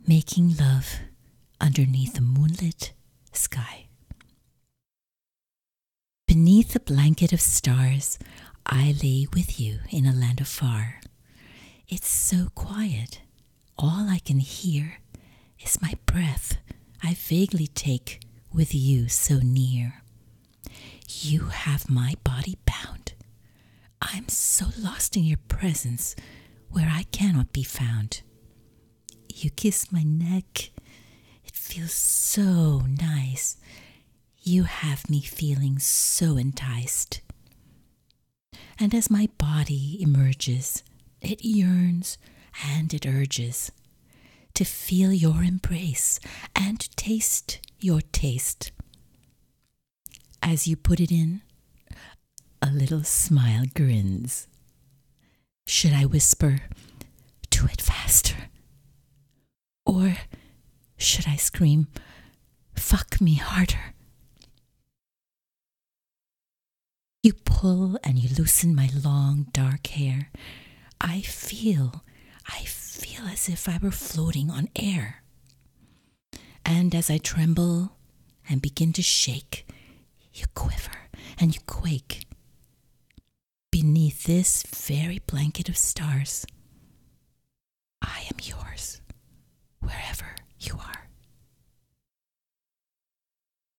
making love underneath a moonlit sky. Beneath a blanket of stars, I lay with you in a land afar. It's so quiet. All I can hear is my breath I vaguely take with you so near. You have my body bound. I'm so lost in your presence where I cannot be found. You kiss my neck. It feels so nice. You have me feeling so enticed. And as my body emerges, it yearns and it urges to feel your embrace and to taste your taste. As you put it in, a little smile grins. Should I whisper, "Do it faster"? Or should I scream, "Fuck me harder"? You pull and you loosen my long dark hair. I feel as if I were floating on air. And as I tremble and begin to shake, you quiver and you quake. Beneath this very blanket of stars, I am yours, wherever you are.